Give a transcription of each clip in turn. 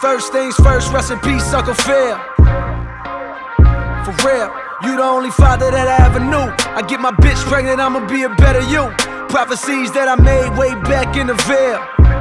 First things first, rest in peace, Uncle Phil. For real, you the only father that I ever knew. I get my bitch pregnant, I'ma be a better you. Prophecies that I made way back in the veil.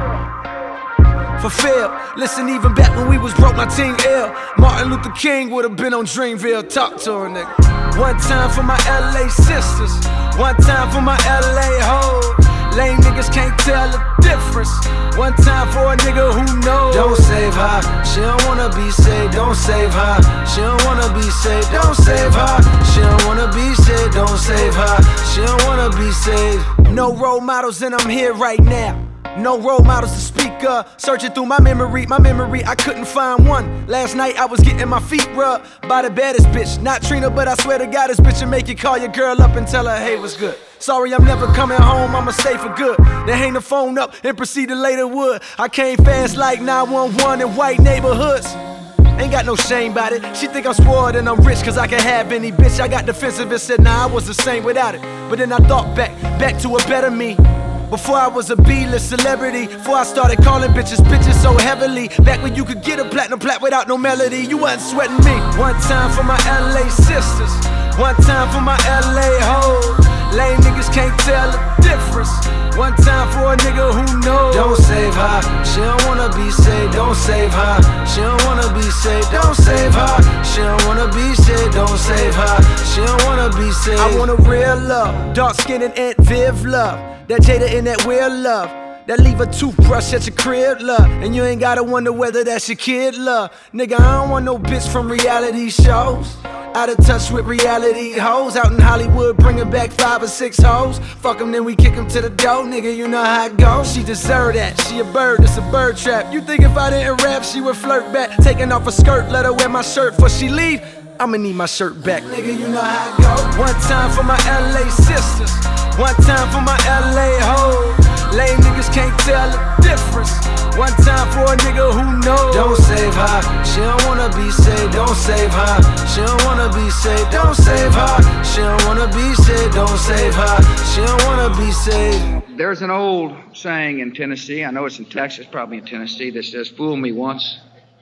Fulfilled. Listen, even back when we was broke, my team ill. Martin Luther King would've been on Dreamville. Talk to her, nigga. One time for my LA sisters, one time for my LA hoes. Lame niggas can't tell the difference. One time for a nigga who knows. Don't save her, she don't wanna be saved. Don't save her, she don't wanna be saved. Don't save her, she don't wanna be saved. Don't save her, she don't wanna be saved. No role models and I'm here right now. No role models to speak of. Searching through my memory, I couldn't find one. Last night I was getting my feet rubbed by the baddest bitch. Not Trina, but I swear to God, this bitch will make you call your girl up and tell her, hey, what's good? Sorry, I'm never coming home, I'ma stay for good. Then hang the phone up and proceed to later wood. I came fast like 911 in white neighborhoods. Ain't got no shame about it. She think I'm spoiled and I'm rich cause I can have any bitch. I got defensive and said, nah, I was the same without it. But then I thought back to a better me. Before I was a B-list celebrity, before I started calling bitches so heavily. Back when you could get a platinum plat without no melody, you wasn't sweating me. One time for my LA sisters, one time for my LA hoes. Lame niggas can't tell the difference. One time for a nigga who knows. Don't save her, she don't wanna be saved. Don't save her, she don't wanna be saved. Don't save her, she don't wanna be saved. Don't save her, she don't wanna be saved. I want a real love, dark skin and Aunt Viv love. That Jada in that weird love, that leave a toothbrush at your crib, love. And you ain't gotta wonder whether that's your kid, love. Nigga, I don't want no bitch from reality shows. Out of touch with reality hoes. Out in Hollywood bringing back 5 or 6 hoes. Fuck them, then we kick them to the door, nigga, you know how it goes. She deserve that, she a bird, it's a bird trap. You think if I didn't rap, she would flirt back. Taking off her skirt, let her wear my shirt before she leave. I'ma need my shirt back. Nigga, you know how it goes. One time for my LA sisters, one time for my LA hoes. Lame niggas can't tell the difference. One time for a nigga who knows. Don't save her, she don't wanna be saved. Don't save her, she don't wanna be saved. Don't save her, she don't wanna be saved. Don't save her, she don't wanna be saved. There's an old saying in Tennessee, I know it's in Texas, probably in Tennessee, that says, fool me once,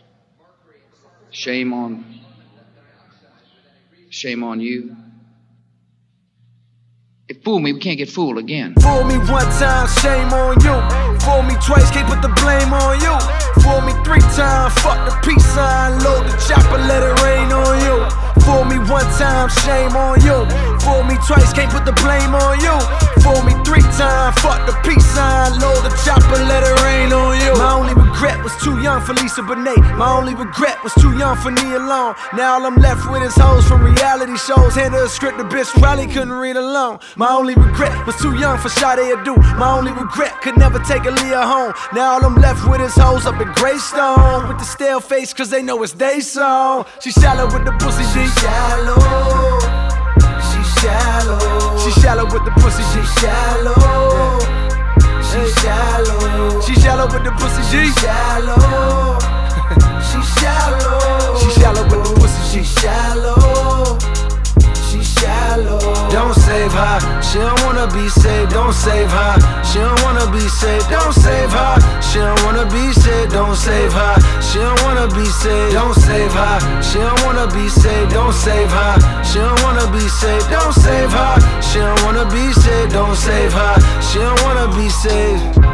shame on you. If fool me, we can't get fooled again. Fool me one time, shame on you. Fool me twice, can't put the blame on you. Fool me 3 times, fuck the peace sign. Load the chopper, let it rain on you. Fool me one time, shame on you. Fool me twice, can't put the blame on you. Fool me 3 times, fuck the peace sign. Load the chopper, let it rain on you. My only regret was too young for Lisa Bonet. My only regret was too young for Nia Long. Now all I'm left with is hoes from reality shows. Hand her a script, the bitch probably couldn't read alone. My only regret was too young for Sade Adu. My only regret could never take Aaliyah home. Now all I'm left with is hoes up in Greystone with the stale face cause they know it's they song. She shallow with the pussy, she shallow. She shallow. She shallow with the pussy, she shallow. She shallow. She shallow with the pussy, she shallow. She shallow. She shallow with the pussy, she shallow. She shallow. Don't save her, she don't wanna be saved. Don't save her, she don't wanna be saved. Don't save her, she don't wanna be saved. Don't save her, she don't wanna be saved. Don't save her, she don't wanna be saved. Don't save her, she don't wanna be saved. Don't save her, she don't wanna be saved. Don't save her, she don't wanna be saved.